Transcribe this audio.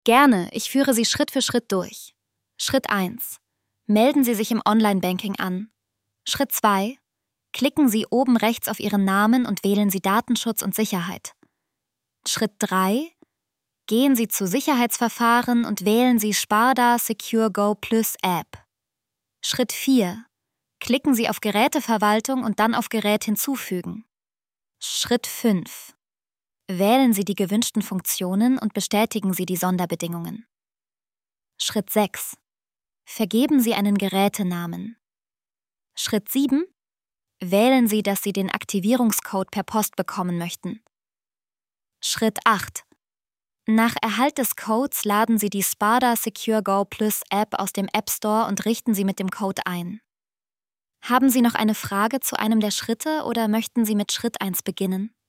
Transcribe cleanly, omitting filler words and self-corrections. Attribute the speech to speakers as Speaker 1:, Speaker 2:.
Speaker 1: Gerne, ich führe Sie Schritt für Schritt durch. Schritt 1. Melden Sie sich im Online-Banking an. Schritt 2. Klicken Sie oben rechts auf Ihren Namen und wählen Sie Datenschutz und Sicherheit. Schritt 3. Gehen Sie zu Sicherheitsverfahren und wählen Sie Sparda Secure Go Plus App. Schritt 4. Klicken Sie auf Geräteverwaltung und dann auf Gerät hinzufügen. Schritt 5. Wählen Sie die gewünschten Funktionen und bestätigen Sie die Sonderbedingungen. Schritt 6. Vergeben Sie einen Gerätenamen. Schritt 7. Wählen Sie, dass Sie den Aktivierungscode per Post bekommen möchten. Schritt 8. Nach Erhalt des Codes laden Sie die Sparda Secure Go Plus App aus dem App Store und richten sie mit dem Code ein. Haben Sie noch eine Frage zu einem der Schritte oder möchten Sie mit Schritt 1 beginnen?